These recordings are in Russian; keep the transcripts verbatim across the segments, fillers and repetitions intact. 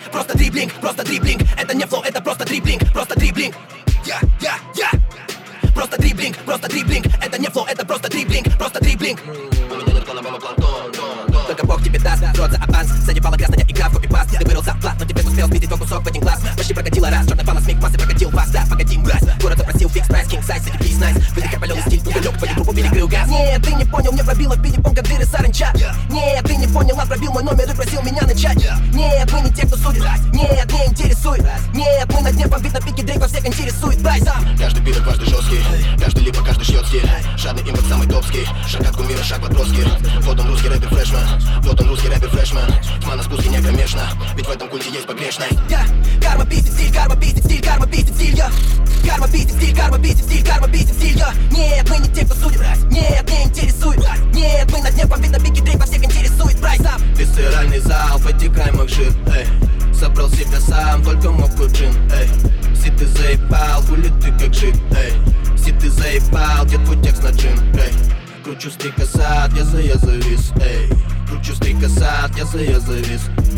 Просто дриблинг, просто дриблинг. Это не флоу, это просто дриблинг, просто дриблинг. Я, я, я. Просто дриблинг, просто дриблинг. Это не флоу, это просто дриблинг, просто дриблинг. У меня нет плана, мама, планктон. Только Бог тебе даст, рот за аванс. Заебала грязная игра в копипаст. Ты вырвался в плат, но теперь успел спиздить твой кусок в один глаз. Почти прокатила раз, черный фанат смех массы прокатил вас. Да, погоди, мразь, город запросил фикс прайс, кинг сайз, заебись найс. Выдыхай паленый стиль, уголек, твою трубу перекрыл газ. Нет, ты не понял, мне пробило в пинг-понга дыры саранча. Нет, ты не понял, он пробил мой номер и просил меня начать. Нет, мы не те, кто судит. Нет, не интересует. Нет, мы на дне бомбит на пике дрейк, во всех интересует. Брай сам. Каждый бит, каждый жесткий, каждый либо каждый шьет стиль. Жадный импорт самый топский. Шаг от кумира, шаг под броски. Вот он русский рэпер фрешмен. Вот он русский рэпер фрешмен. Тьма на спуске не кромешна, ведь в этом культе есть погрешность. Я, карма пиздит стиль, карма пиздит стиль, карма пиздит стиль, я. Карма пиздит стиль, карма пиздит стиль, карма пиздит стиль, я. Нет, мы не те, кто судит. Нет, не интересует. Нет, мы на дне бомбит на пике дрейк, во всех интересует. Брай сам. Висцеральный зал, потекаемых жир, эй. Собрал себя сам, только мог джин, эй. Си ты заебал, хули ты как жив, эй. Си ты заебал, где твой текст на джин, эй. Кручу стрикосад, я за я завис, эй. Кручу стрикосад, я за я завис.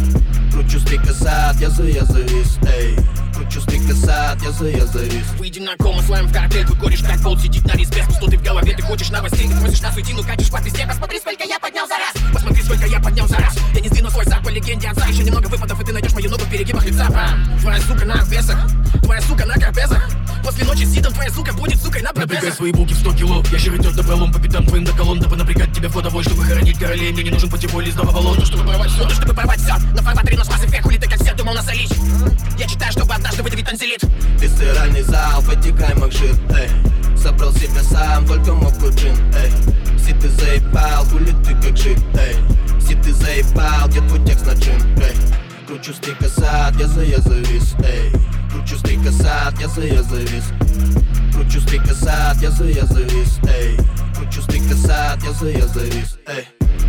Кручу стрикосад, я за я завис, эй. Кручу стрикосад, я за я завис. Выйди на кому, слоем в картель, вы кореш как пол, сидит на риск без пустоты в голове. Ты хочешь новостей, ты просишь нас уйти, ну катишь по пизде. Посмотри, сколько я поднял за раз. Посмотри, сколько я поднял за раз. Я не сдвину свой зад по легенде отца. Еще немного выпадов, и ты найдешь мою ногу в перегибах лица. Твоя сука на весах, твоя сука на карпезах. После ночи с сидом твоя сука будет сукой на протезах. Напрягай свои булки в сто кило. Я же идет добролом по пятам твоим до колонн. Дабы напрягать тебя флотовой, чтобы хоронить королей. Мне не нужен путевой лист до Вавилона, ну, чтобы порвать все. Ну, чтобы порвать все. На форматоре наш масс-эффект, хули ты как все думал насолить. Я читаю, чтобы однажды выдавить танзелит. Висцеральный зал, потекаемых жир, эй. Собрал себя сам, только мог джин, эй. Си ты заебал, хули ты как жив, эй. Си ты заебал, где твой текст на джин, эй. Кручу стрикосад, я за я завис, эй. Кручу стрикосад, я за я завис. Кручу стрикосад, я за я завис, эй. Кручу стрикосад, я за я завис, эй.